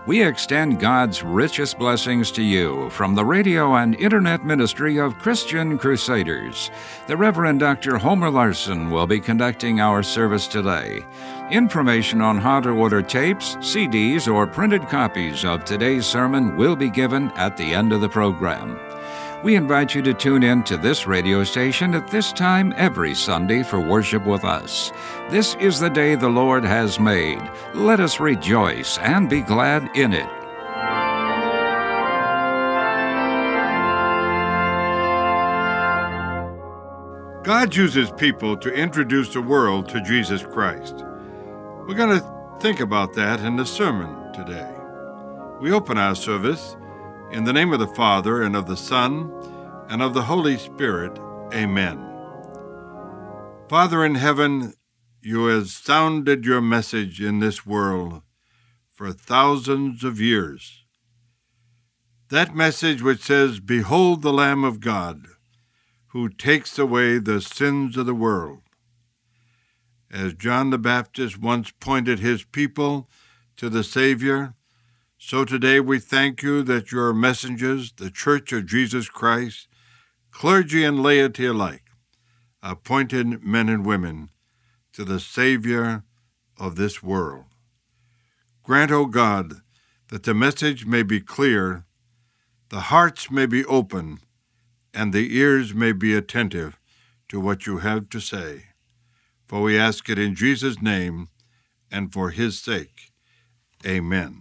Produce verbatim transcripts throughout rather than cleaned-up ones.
We extend God's richest blessings to you from the radio and internet ministry of Christian Crusaders. The Reverend Doctor Homer Larson will be conducting our service today. Information on how to order tapes, C Ds, or printed copies of today's sermon will be given at the end of the program. We invite you to tune in to this radio station at this time every Sunday for worship with us. This is the day the Lord has made. Let us rejoice and be glad in it. God uses people to introduce the world to Jesus Christ. We're going to think about that in the sermon today. We open our service in the name of the Father, and of the Son, and of the Holy Spirit. Amen. Father in heaven, you have sounded your message in this world for thousands of years. That message which says, "Behold the Lamb of God, who takes away the sins of the world." As John the Baptist once pointed his people to the Savior, so today we thank you that your messengers, the Church of Jesus Christ, clergy and laity alike, appointed men and women to the Savior of this world. Grant, O God, that the message may be clear, the hearts may be open, and the ears may be attentive to what you have to say. For we ask it in Jesus' name and for his sake. Amen.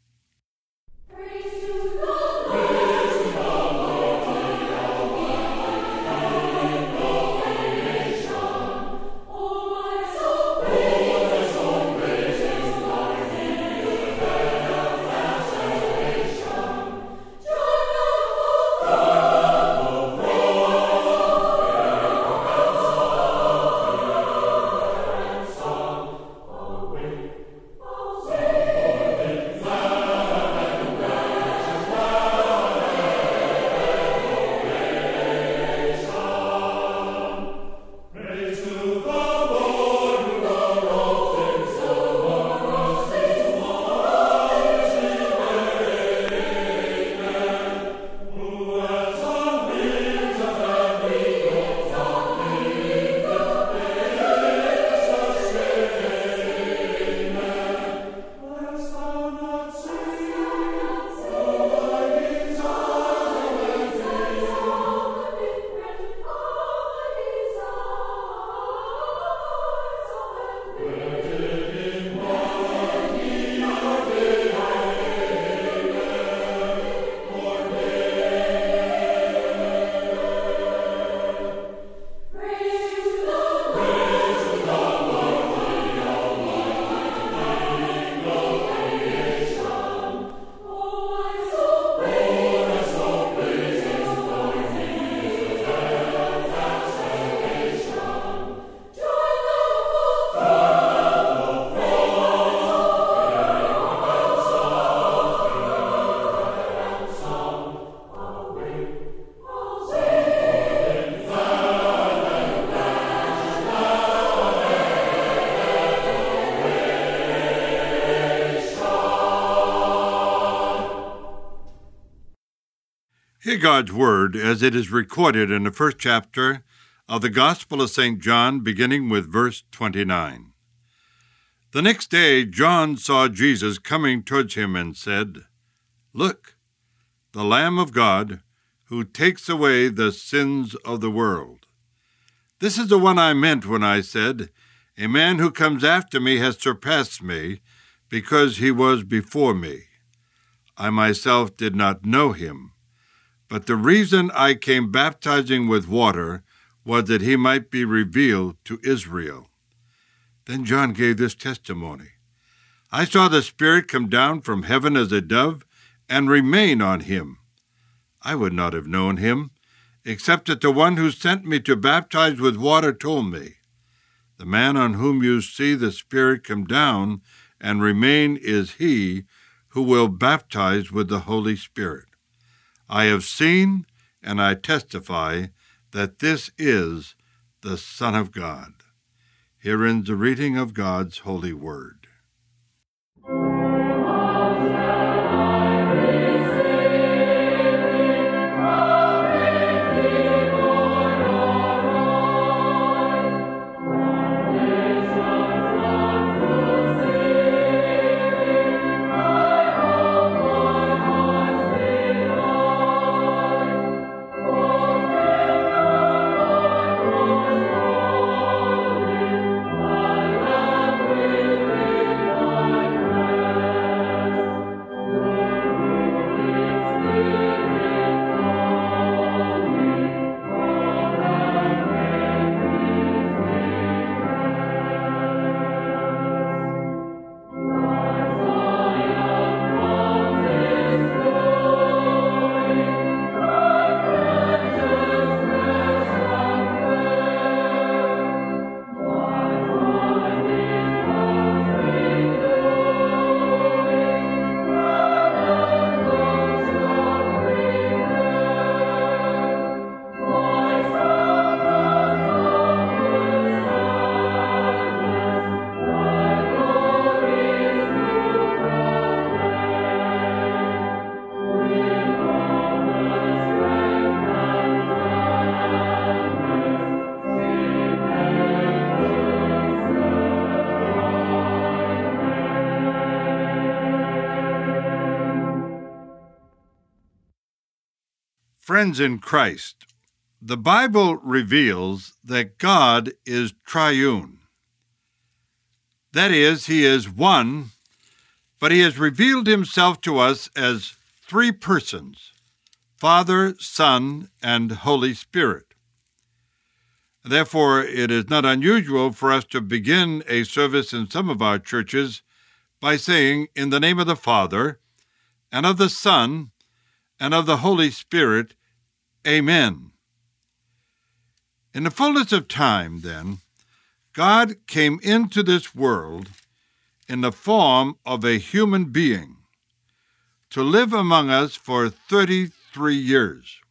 Hear God's word as it is recorded in the first chapter of the Gospel of Saint John, beginning with verse twenty-nine. The next day John saw Jesus coming towards him and said, "Look, the Lamb of God, who takes away the sins of the world. This is the one I meant when I said, 'A man who comes after me has surpassed me, because he was before me.' I myself did not know him. But the reason I came baptizing with water was that he might be revealed to Israel." Then John gave this testimony, "I saw the Spirit come down from heaven as a dove and remain on him. I would not have known him, except that the one who sent me to baptize with water told me, 'The man on whom you see the Spirit come down and remain is he who will baptize with the Holy Spirit.' I have seen and I testify that this is the Son of God." Here ends the reading of God's holy word. O Friends in Christ, the Bible reveals that God is triune. That is, he is one, but he has revealed himself to us as three persons, Father, Son, and Holy Spirit. Therefore, it is not unusual for us to begin a service in some of our churches by saying, "In the name of the Father, and of the Son, and of the Holy Spirit, Amen." In the fullness of time, then, God came into this world in the form of a human being to live among us for thirty-three years.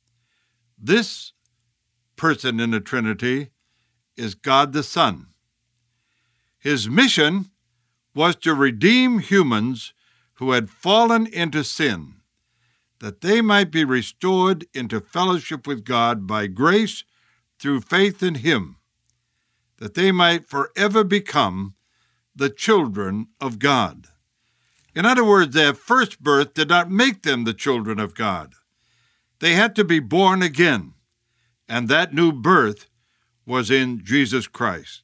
This person in the Trinity is God the Son. His mission was to redeem humans who had fallen into sin, that they might be restored into fellowship with God by grace through faith in him, that they might forever become the children of God. In other words, their first birth did not make them the children of God. They had to be born again, and that new birth was in Jesus Christ.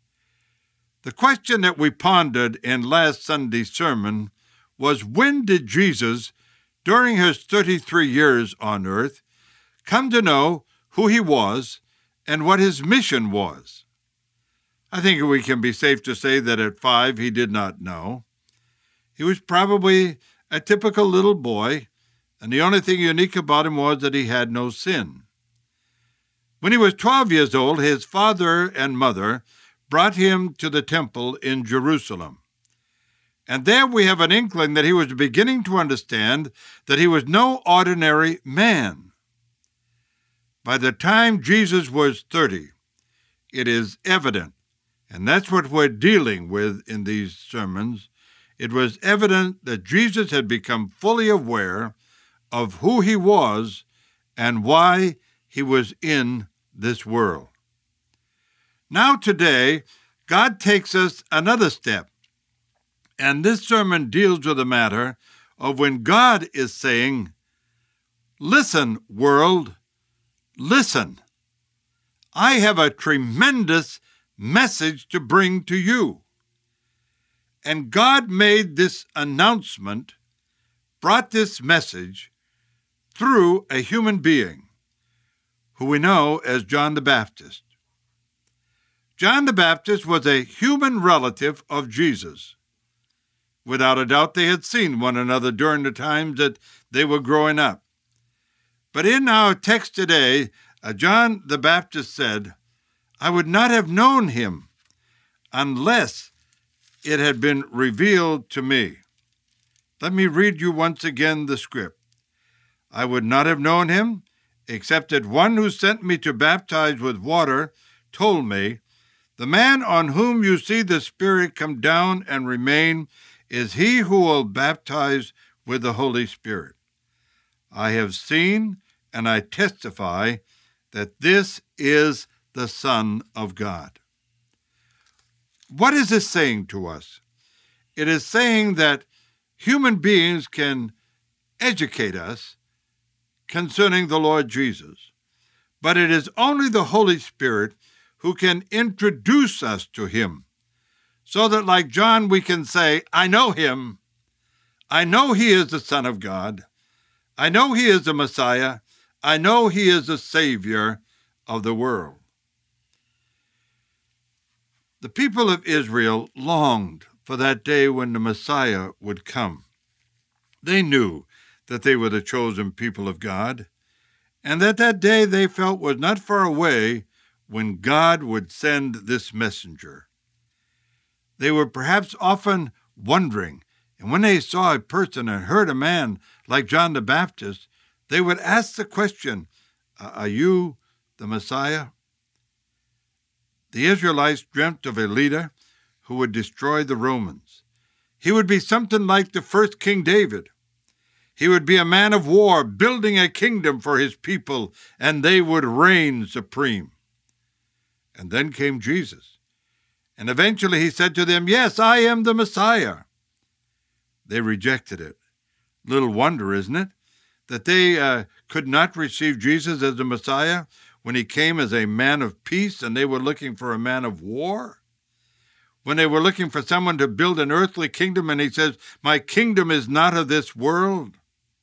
The question that we pondered in last Sunday's sermon was, when did Jesus, during his thirty-three years on earth, come to know who he was and what his mission was? I think we can be safe to say that at five he did not know. He was probably a typical little boy, and the only thing unique about him was that he had no sin. When he was twelve years old, his father and mother brought him to the temple in Jerusalem. And there we have an inkling that he was beginning to understand that he was no ordinary man. By the time Jesus was thirty, it is evident, and that's what we're dealing with in these sermons, it was evident that Jesus had become fully aware of who he was and why he was in this world. Now today, God takes us another step, and this sermon deals with the matter of when God is saying, "Listen, world, listen. I have a tremendous message to bring to you." And God made this announcement, brought this message through a human being who we know as John the Baptist. John the Baptist was a human relative of Jesus. Without a doubt, they had seen one another during the times that they were growing up. But in our text today, uh, John the Baptist said, "I would not have known him unless it had been revealed to me." Let me read you once again the script. "I would not have known him, except that one who sent me to baptize with water told me, 'The man on whom you see the Spirit come down and remain is he who will baptize with the Holy Spirit.' I have seen and I testify that this is the Son of God." What is this saying to us? It is saying that human beings can educate us concerning the Lord Jesus, but it is only the Holy Spirit who can introduce us to him, so that like John we can say, "I know him. I know he is the Son of God. I know he is the Messiah. I know he is the Savior of the world." The people of Israel longed for that day when the Messiah would come. They knew that they were the chosen people of God, and that that day they felt was not far away when God would send this messenger. They were perhaps often wondering, and when they saw a person and heard a man like John the Baptist, they would ask the question, "Are you the Messiah?" The Israelites dreamt of a leader who would destroy the Romans. He would be something like the first King David. He would be a man of war, building a kingdom for his people, and they would reign supreme. And then came Jesus. And eventually he said to them, "Yes, I am the Messiah." They rejected it. Little wonder, isn't it, that they uh, could not receive Jesus as the Messiah when he came as a man of peace and they were looking for a man of war? When they were looking for someone to build an earthly kingdom and he says, my kingdom is not of this world.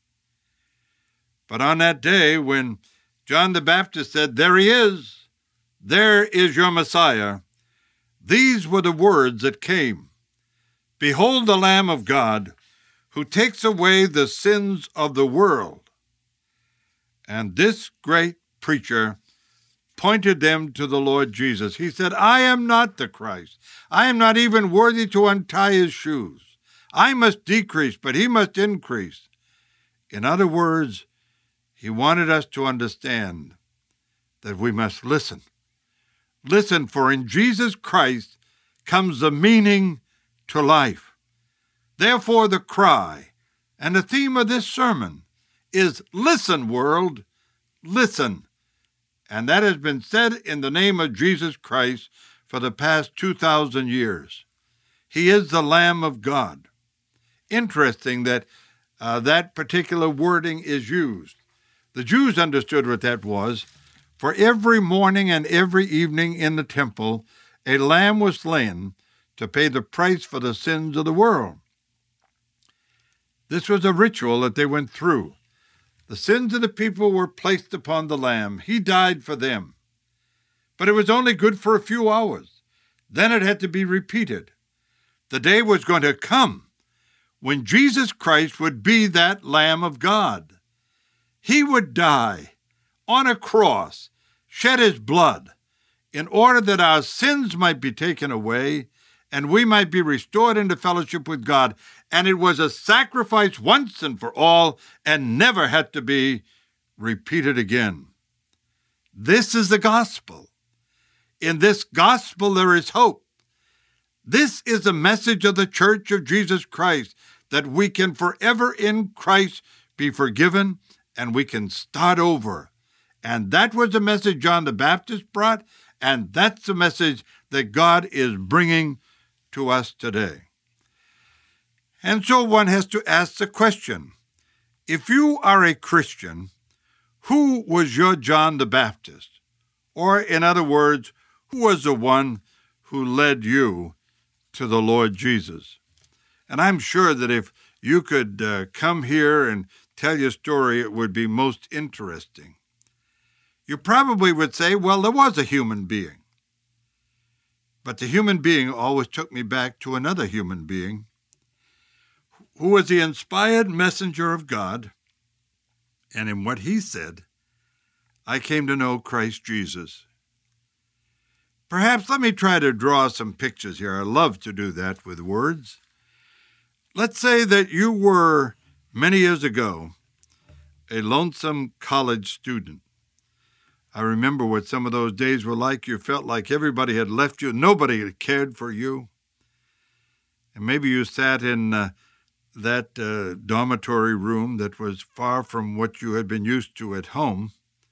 But on that day when John the Baptist said, there he is, there is your Messiah, these were the words that came. Behold the Lamb of God, who takes away the sins of the world. And this great preacher pointed them to the Lord Jesus. He said, I am not the Christ. I am not even worthy to untie his shoes. I must decrease, but he must increase. In other words, he wanted us to understand that we must listen. Listen, for in Jesus Christ comes the meaning to life. Therefore, the cry and the theme of this sermon is, listen, world, listen. And that has been said in the name of Jesus Christ for the past two thousand years. He is the Lamb of God. Interesting that uh, that particular wording is used. The Jews understood what that was. For every morning and every evening in the temple, a lamb was slain to pay the price for the sins of the world. This was a ritual that they went through. The sins of the people were placed upon the lamb. He died for them. But it was only good for a few hours. Then it had to be repeated. The day was going to come when Jesus Christ would be that Lamb of God. He would die on a cross, shed his blood, in order that our sins might be taken away and we might be restored into fellowship with God. And it was a sacrifice once and for all and never had to be repeated again. This is the gospel. In this gospel there is hope. This is the message of the Church of Jesus Christ, that we can forever in Christ be forgiven and we can start over. And that was the message John the Baptist brought, and that's the message that God is bringing to us today. And so one has to ask the question, if you are a Christian, who was your John the Baptist? Or in other words, who was the one who led you to the Lord Jesus? And I'm sure that if you could uh, come here and tell your story, it would be most interesting. You probably would say, well, there was a human being. But the human being always took me back to another human being who was the inspired messenger of God. And in what he said, I came to know Christ Jesus. Perhaps let me try to draw some pictures here. I love to do that with words. Let's say that you were, many years ago, a lonesome college student. I remember what some of those days were like. You felt like everybody had left you. Nobody had cared for you. And maybe you sat in uh, that uh, dormitory room that was far from what you had been used to at home,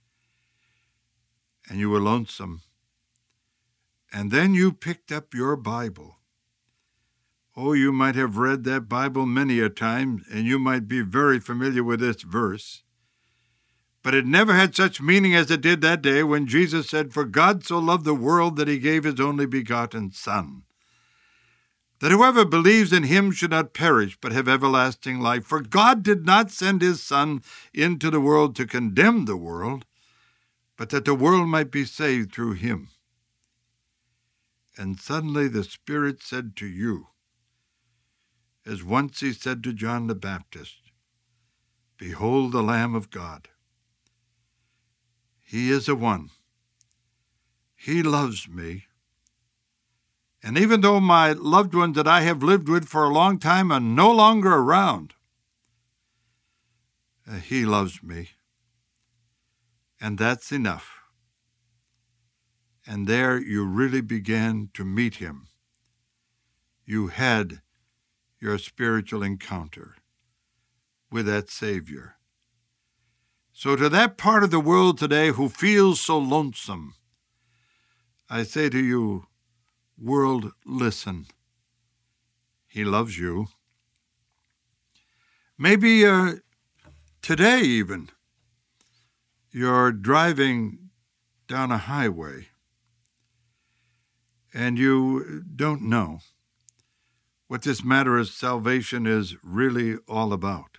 and you were lonesome. And then you picked up your Bible. Oh, you might have read that Bible many a time, and you might be very familiar with this verse. But it never had such meaning as it did that day when Jesus said, "For God so loved the world that he gave his only begotten Son, that whoever believes in him should not perish, but have everlasting life. For God did not send his Son into the world to condemn the world, but that the world might be saved through him." And suddenly the Spirit said to you, as once he said to John the Baptist, "Behold the Lamb of God. He is the one. He loves me. And even though my loved ones that I have lived with for a long time are no longer around, uh, he loves me. And that's enough." And there you really began to meet him. You had your spiritual encounter with that Savior. So to that part of the world today who feels so lonesome, I say to you, world, listen. He loves you. Maybe uh, Today even, you're driving down a highway and you don't know what this matter of salvation is really all about.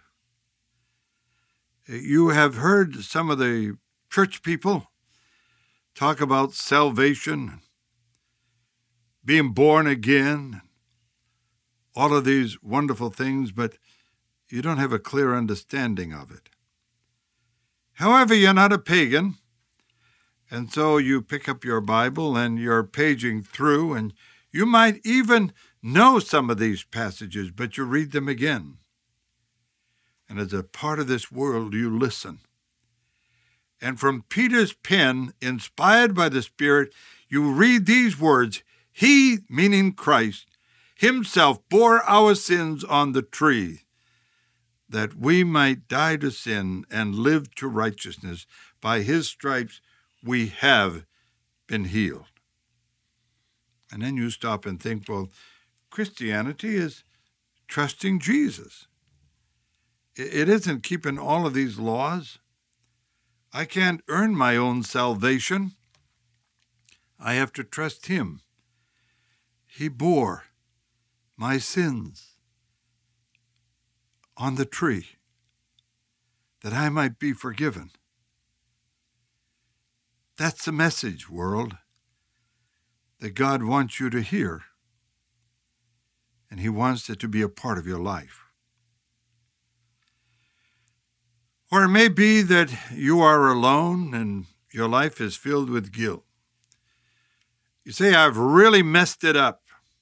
You have heard some of the church people talk about salvation, being born again, all of these wonderful things, but you don't have a clear understanding of it. However, you're not a pagan, and so you pick up your Bible and you're paging through, and you might even know some of these passages, but you read them again. And as a part of this world, you listen. And from Peter's pen, inspired by the Spirit, you read these words, He, meaning Christ, Himself bore our sins on the tree, that we might die to sin and live to righteousness. By His stripes we have been healed. And then you stop and think, well, Christianity is trusting Jesus. It isn't keeping all of these laws. I can't earn my own salvation. I have to trust Him. He bore my sins on the tree that I might be forgiven. That's the message, world, that God wants you to hear, and He wants it to be a part of your life. Or it may be that you are alone and your life is filled with guilt. You say, I've really messed it up.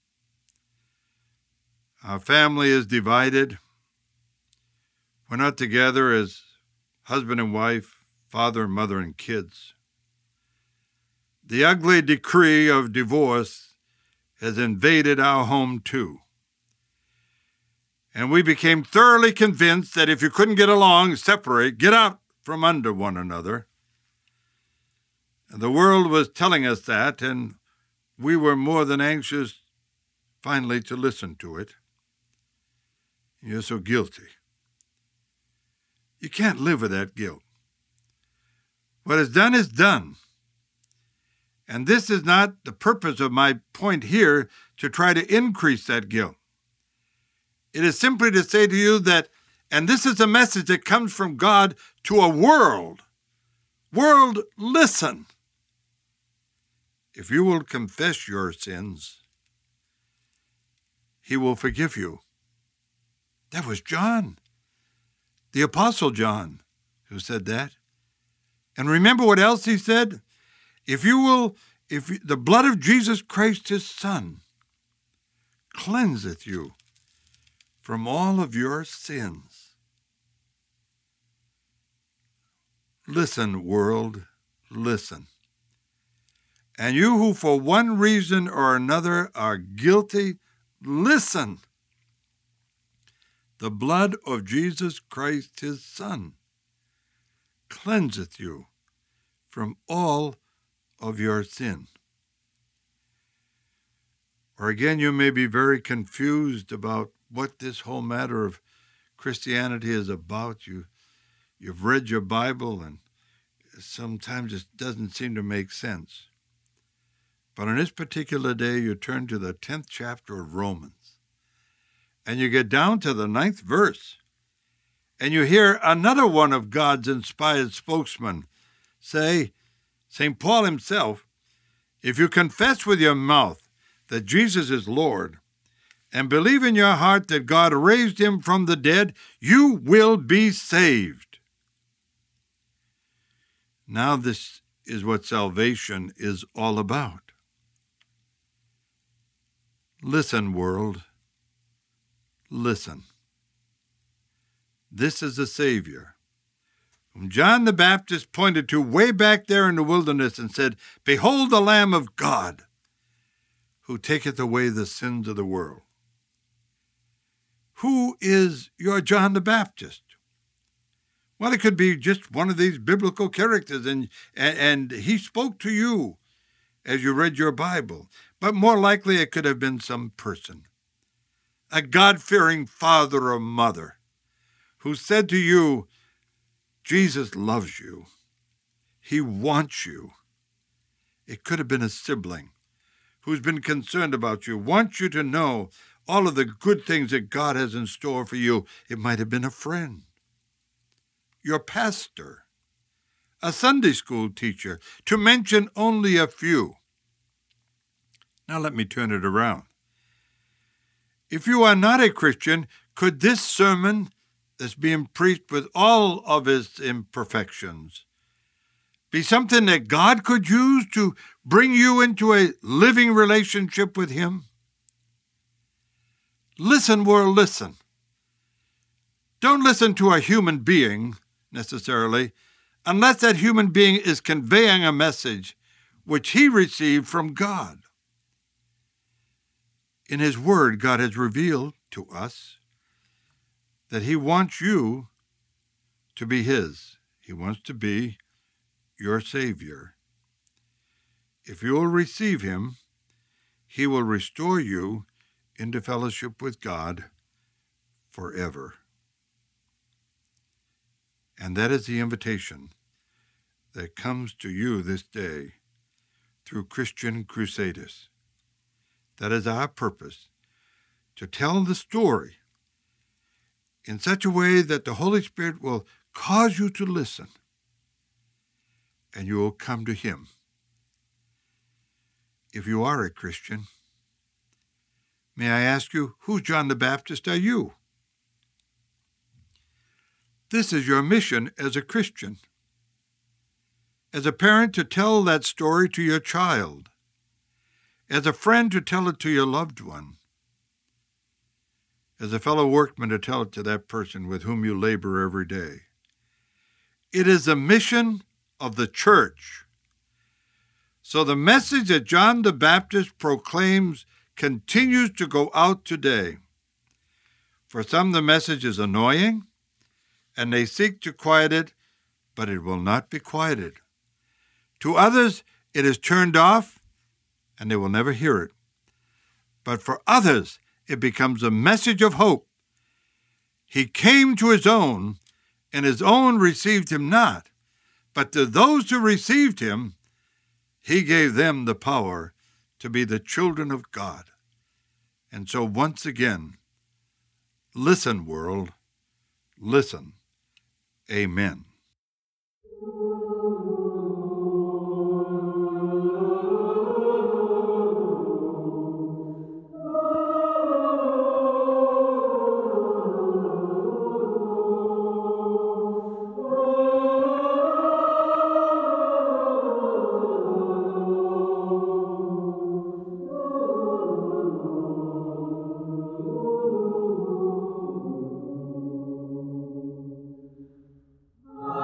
Our family is divided. We're not together as husband and wife, father and mother and kids. The ugly decree of divorce has invaded our home too. And we became thoroughly convinced that if you couldn't get along, separate, get out from under one another. And the world was telling us that, and we were more than anxious finally to listen to it. You're so guilty. You can't live with that guilt. What is done is done. And this is not the purpose of my point here, to try to increase that guilt. It is simply to say to you that, and this is a message that comes from God to a world. World, listen. If you will confess your sins, He will forgive you. That was John, the Apostle John, who said that. And remember what else he said? If you will, if the blood of Jesus Christ, His Son, cleanseth you from all of your sins. Listen, world, listen. And you who for one reason or another are guilty, listen. The blood of Jesus Christ, His Son, cleanseth you from all of your sin. Or again, you may be very confused about what this whole matter of Christianity is about. You, you've read your Bible, and sometimes it doesn't seem to make sense. But on this particular day, you turn to the tenth chapter of Romans, and you get down to the ninth verse, and you hear another one of God's inspired spokesmen say, Saint Paul himself, if you confess with your mouth that Jesus is Lord, and believe in your heart that God raised Him from the dead, you will be saved. Now this is what salvation is all about. Listen, world. Listen. This is the Savior, whom John the Baptist pointed to way back there in the wilderness and said, Behold the Lamb of God, who taketh away the sins of the world. Who is your John the Baptist? Well, it could be just one of these biblical characters, and, and, and he spoke to you as you read your Bible. But more likely it could have been some person, a God-fearing father or mother, who said to you, Jesus loves you. He wants you. It could have been a sibling who's been concerned about you, wants you to know all of the good things that God has in store for you. It might have been a friend, your pastor, a Sunday school teacher, to mention only a few. Now let me turn it around. If you are not a Christian, could this sermon that's being preached with all of its imperfections be something that God could use to bring you into a living relationship with Him? Listen, world, listen. Don't listen to a human being, necessarily, unless that human being is conveying a message which he received from God. In His Word, God has revealed to us that He wants you to be His. He wants to be your Savior. If you will receive Him, He will restore you into fellowship with God forever. And that is the invitation that comes to you this day through Christian Crusaders. That is our purpose, to tell the story in such a way that the Holy Spirit will cause you to listen, and you will come to Him. If you are a Christian, may I ask you, who John the Baptist are you? This is your mission as a Christian. As a parent, to tell that story to your child. As a friend, to tell it to your loved one. As a fellow workman, to tell it to that person with whom you labor every day. It is the mission of the church. So the message that John the Baptist proclaims continues to go out today. For some, the message is annoying, and they seek to quiet it, but it will not be quieted. To others, it is turned off, and they will never hear it. But for others, it becomes a message of hope. He came to His own, and His own received Him not. But to those who received Him, He gave them the power to be the children of God. And so once again, listen, world, listen. Amen. Oh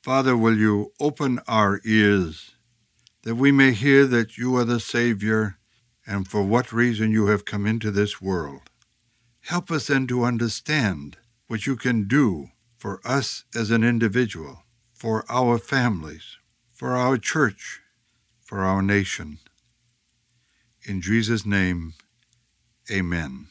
Father, will you open our ears that we may hear that you are the Savior and for what reason you have come into this world. Help us then to understand what you can do for us as an individual, for our families, for our church, for our nation. In Jesus' name, amen.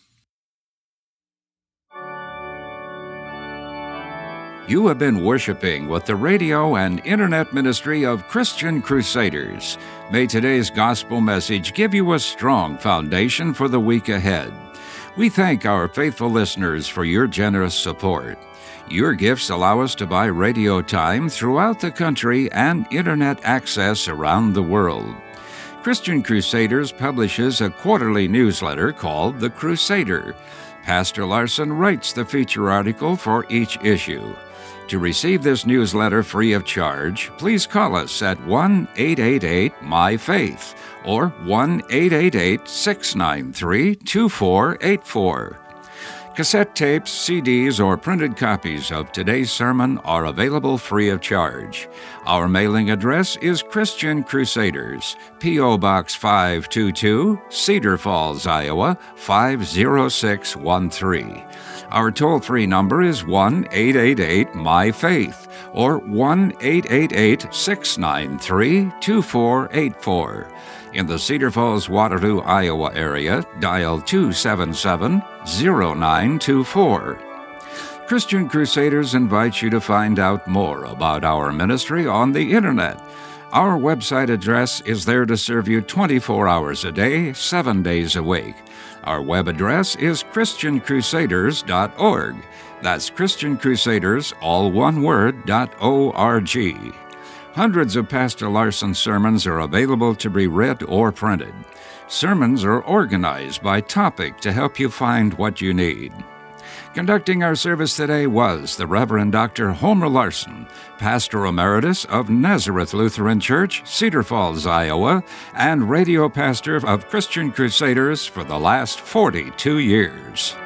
You have been worshiping with the radio and internet ministry of Christian Crusaders. May today's gospel message give you a strong foundation for the week ahead. We thank our faithful listeners for your generous support. Your gifts allow us to buy radio time throughout the country and internet access around the world. Christian Crusaders publishes a quarterly newsletter called The Crusader. Pastor Larson writes the feature article for each issue. To receive this newsletter free of charge, please call us at one eight eight eight M Y FAITH or one eight eight eight, six nine three, two four eight four. Cassette tapes, C Ds, or printed copies of today's sermon are available free of charge. Our mailing address is Christian Crusaders, P O. Box five two two, Cedar Falls, Iowa, five zero six one three. Our toll-free number is one eight eight eight M Y FAITH or one eight eight eight, six nine three, two four eight four. In the Cedar Falls, Waterloo, Iowa area, dial two seven seven, zero nine two four. Christian Crusaders invites you to find out more about our ministry on the Internet. Our website address is there to serve you twenty-four hours a day, seven days a week. Our web address is christian crusaders dot org. That's Christian Crusaders, all one word, dot O R G. Hundreds of Pastor Larson sermons are available to be read or printed. Sermons are organized by topic to help you find what you need. Conducting our service today was the Reverend Doctor Homer Larson, Pastor Emeritus of Nazareth Lutheran Church, Cedar Falls, Iowa, and radio pastor of Christian Crusaders for the last forty-two years.